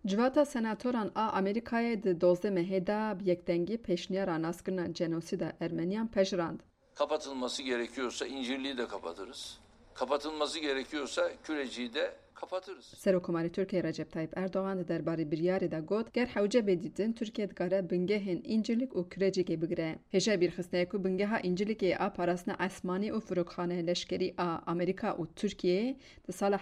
Civata senatoran a Amerikayê di 12 mehê de bi yekdengî pêşniyara naskirina genosîda Ermeniyan pejirand. Kapatılması gerekiyorsa İncirli'yi de kapatırız. Kapatılması gerekiyorsa Küreci'yi de kapatırız. Serokkomarê Tirkiye Recep Tayyip Erdogan di derbarê biryarê de got ger hewce dîtin Tirkiye dikare bingehên İncirlik û Kürecikê bigire. Hêja bîrxistneyê ku bingeha İncirlikê a parastina esmanî û firokxaneyê leşkerî a Amerîka û Tirkiyeyê di sala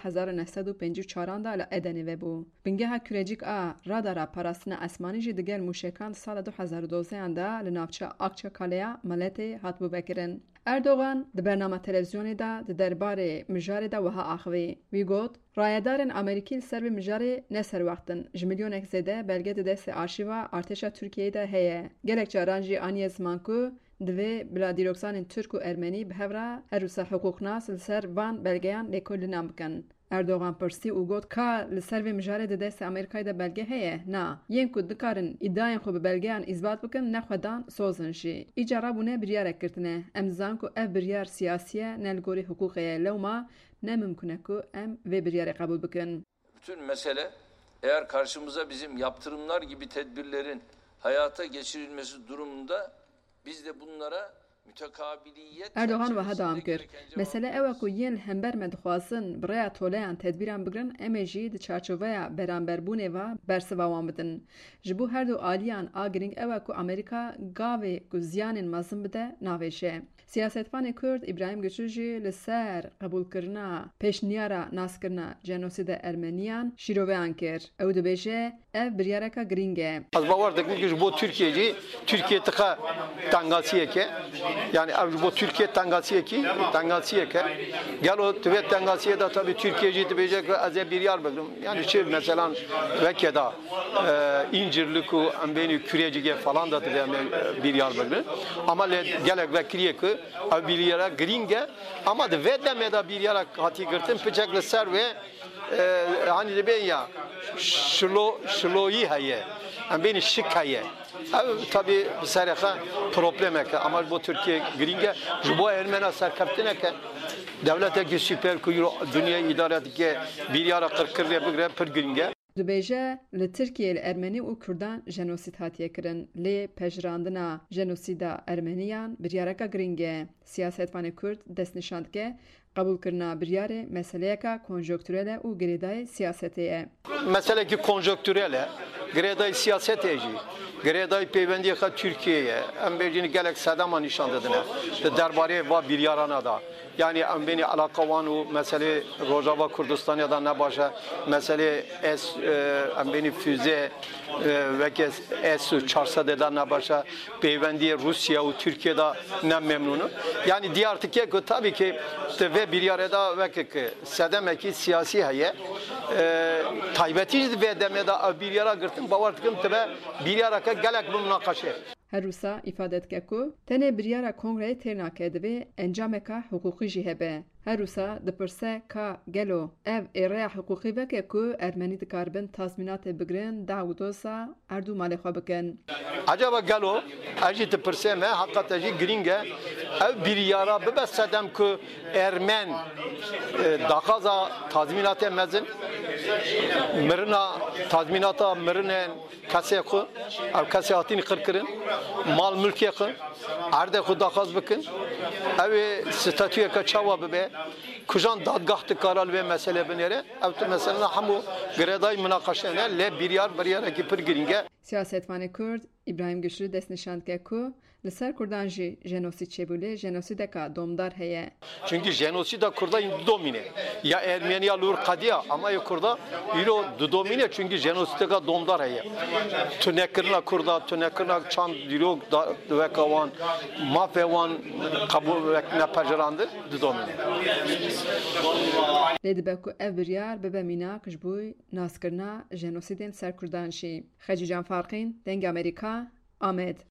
1954 da li Edenê vebû. Bingeha Kürecik a radara parastina esmanî jî digel mûşekan di sala 2012 da li navçeya Akçakaleya Meletê hatbû vekirin. Erdogan di bernama televizyonê de di derbarê mijarê de wiha axivî. Wî got, rayedarên Amerîkî li ser vê mijarê neserwextin. Ji milyonek zêde belge di destê arşîva artêşa Tirkiyeyê de heye. Gelek caran jî aniye ziman ku divê bila dîroksanên Türk û Ermenî bi hev re her wisa hiqûqnas li ser van belgeyan lêkolînan bikin. Erdogan pirsî û got ka li ser vê mijarê di destê Amerîkayê de belge heye? Na. Yên ku dikarin îddiayên xwe bi belgeyan îzbat bikin, nexwedan sozin jî. Îca rabûne biryarek girtine. Em dizanin ku ev biryar siyasî ye, ne li gorî hiqûqê ye. Lewma ne mümkün e ku em vê biryarê qebûl bikin. Bütün mesele eğer karşımıza bizim yaptırımlar gibi tedbirlerin hayata geçirilmesi durumunda biz de bunlara Erdogan wiha dawam kir. Mesele ew e ku yên li hember me dixwazin bi rêya toleyan tedbîran bigirin, em ê jî di çarçoveya beramberbûnê ve bersiva wan bidin. Ji bo her du aliyan a giring ew e ku Amerîka gavê ku ziyanên mezin bide navêje. Siyasetvanê Kurd İbrahim Güçlü jî li ser qebûlkirina pêşniyara naskirina genosîda Ermeniyan şîroveyan kir. Ew dibêje ev biryareka giring e. Az bawer dikim ki ji bo Tirkiyeyê Tirkiye tika tangasiyeke yani ev bu Türkiye tangasiyeke gelo tüvet tangasiye da tabii Türkiye'ci dibêje ki ez ê biryar bikim. Yani şey mesela veke da İncirlik û em bêhnî Kürecikê falan da divê biryar bikim. Ama gelek vekiriye ki ev biryara giring e ama di vê demê de biryara hatî girtin piçek li ser wê hani dibên ya şiloyî heye em bêhnî şik heye. Tabii sereka problemek ama bu Türkiye giringe ji bo Ermena serkeftineke devleteki süper ku dünya idaretike biryara qirqirê bigire pir giringe. Dibêje li Tirkiye li Ermenî û Kurdan genosîd hatiye kirin. Lê pejirandina genosîda Ermeniyan biryareka giring e. Siyasetvanê Kurd destnîşan dike qebûlkirina biryarê meseleyeka konjonktürel e û girêdayê siyasetê ye. Meseleki konjonktürel e, girêdayê siyasetê jî, girêdayê peywendiyeka Türkiye'ye, em bêjî gelek sedema nîşan didine di derbarê va biryarana da. Yani em bêhnî alaka wan û meselê Rojava Kurdistanê da ne baş e, meselê em bêhnî füze veke S-400 da ne baş e, peywendiyê Rusya û Türkiye da ne memnûn. Yani diyar tike ku tabii ki ve biryarê da veke ki sedemekî siyasî heye taybetî ve demê da ev biryara girtin bawer dikim tibe biryareke gelek bi münaqeşe. Her wisa îfade dike ku tenê biryara kongreyê têr nake divê encameka hiqûqî jî hebe. Her wisa dipirse ka gelo ev êreya hiqûqî veke ku Ermenî dikaribin tazmînatê bigirin da û dosa erdû malê xwe bikin. Acaba gelo ez jî dipirse me heqet jî giring e ev biryara bibe sedem ku Ermen daxaza tazmînatê mezin mirina tazmînata mirinên kesê xwe ev kesê hatîn qirkirin mal mülkê xwe erdê xwe daxaz bikin ew ê statûyeka çawa bibe kujan dadgah dikara li vê meselê binêre ev tu mesela hemû girêdayî münaqeşe ne lê biryarekî pir giring e. Siyasetvanê Kurd İbrahim Güçlü destnîşan dike ku li ser Kurdan jî genosîd çêbûlê genosîdeka domdar heye. Çünkü genosîda Kurda domine. Ya Ermeniya lûr qediya ama ya Kurda îro domine çünkü genosîdeka domdar heye. Tunekirina Kurda, tunekirina çand dîrok veka wan mafê wan qebûl vekine pejirandin domine. Lê dibe ku ev biryar bibe mînak ji bo naskirina genosîdên ser Kurdan jî. Xecî Can Farqîn, Deng Amerîka, Amed.